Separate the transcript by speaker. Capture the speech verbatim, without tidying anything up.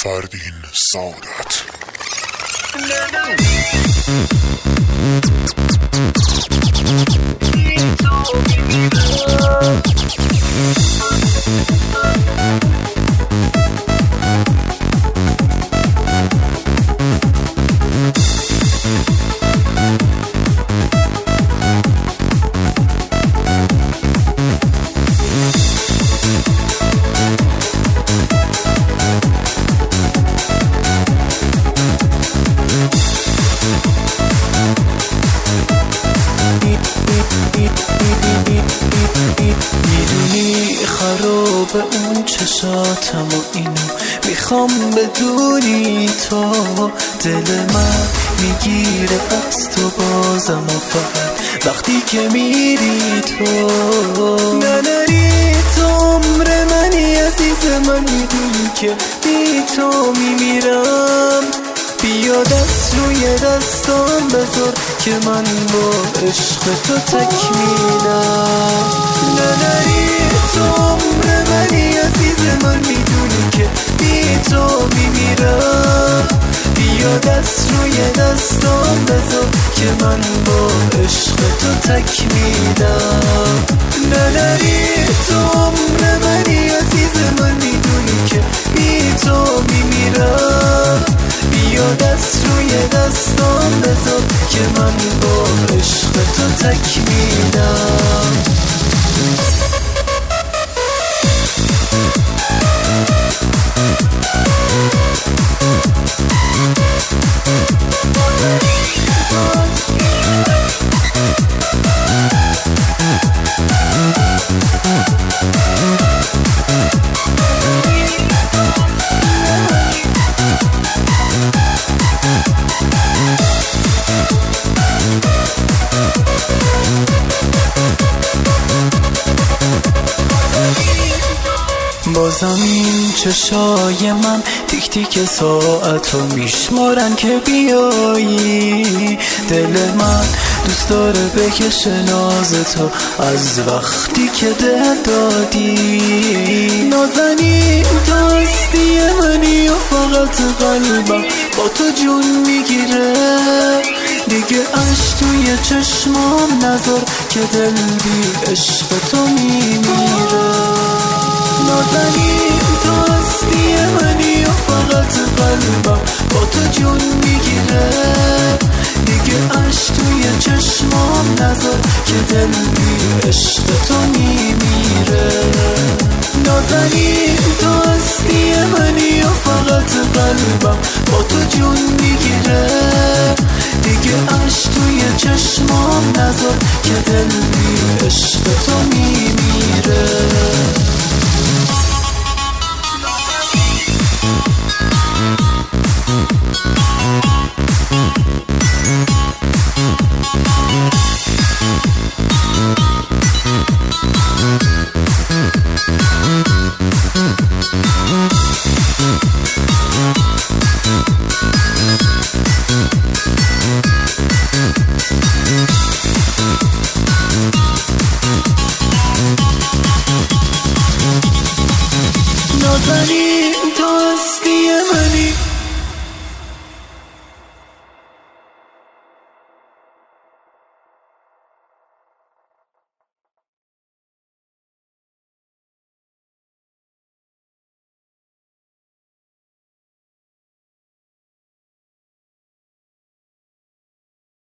Speaker 1: فردین سعادت.
Speaker 2: میدونی خراب اون چشاتم و اینو میخوام بدونی تو دل من میگیره از تو بازم و فقط وقتی که میری تو نداری تو عمر منی عزیز من میدونی که بی تو میمیرم بیا دست روی دستام بذار که من با عشق تو تکمیلم نداری تو عمر منی عزیز من میدونی که بی تو میمیرم بیا دست روی دستام بذار که من با عشق تو تکمیلم نداری تو عمر منی عزیز من میدونی که بی تو میمیرم بیا دست روی دستام بذار که من با عشق تو تکمیلم بازم این چشای من تیک تیک ساعتو میشمارن که بیایی دل من دوست داره بکشه ناز تو از وقتی که دل دادی نازنین تو هستی منی و فقط قلبم با تو جون میگیره دیگه عشق توی چشمام نذار که دل بی عشق تو میمیره نازنین تو هستی منی و فقط قلبم با تو جون میگیره دیگه عشق توی چشمام نذار که دل بی عشق تو میمیره نازنین تو هستی منی و فقط قلبم با تو جون میگیره